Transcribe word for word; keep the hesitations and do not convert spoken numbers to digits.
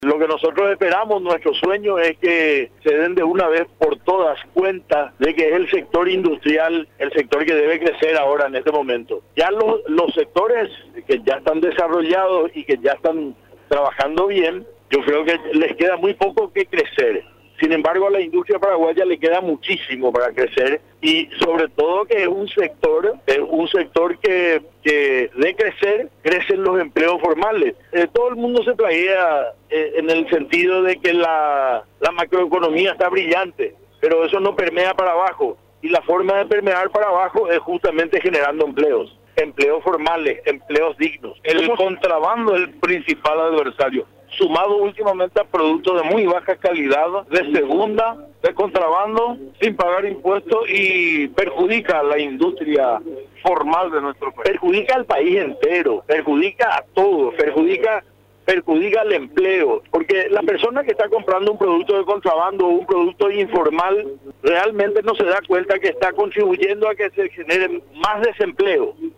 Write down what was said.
Lo que nosotros esperamos, nuestro sueño es que se den de una vez por todas cuenta de que es el sector industrial el sector que debe crecer ahora en este momento. Ya los, los sectores que ya están desarrollados y que ya están trabajando bien, yo creo que les queda muy poco que crecer. Sin embargo, a la industria paraguaya le queda muchísimo para crecer y sobre todo que es un sector, es un sector que, que de crecer, crecen los empleos formales. Eh, todo el mundo se plaguea eh, en el sentido de que la, la macroeconomía está brillante, pero eso no permea para abajo. Y la forma de permear para abajo es justamente generando empleos, empleos formales, empleos dignos. El contrabando es el principal adversario, sumado últimamente a productos de muy baja calidad, de segunda, de contrabando, sin pagar impuestos y perjudica a la industria formal de nuestro país. Perjudica al país entero, perjudica a todos, perjudica, perjudica al empleo, porque la persona que está comprando un producto de contrabando o un producto informal realmente no se da cuenta que está contribuyendo a que se genere más desempleo.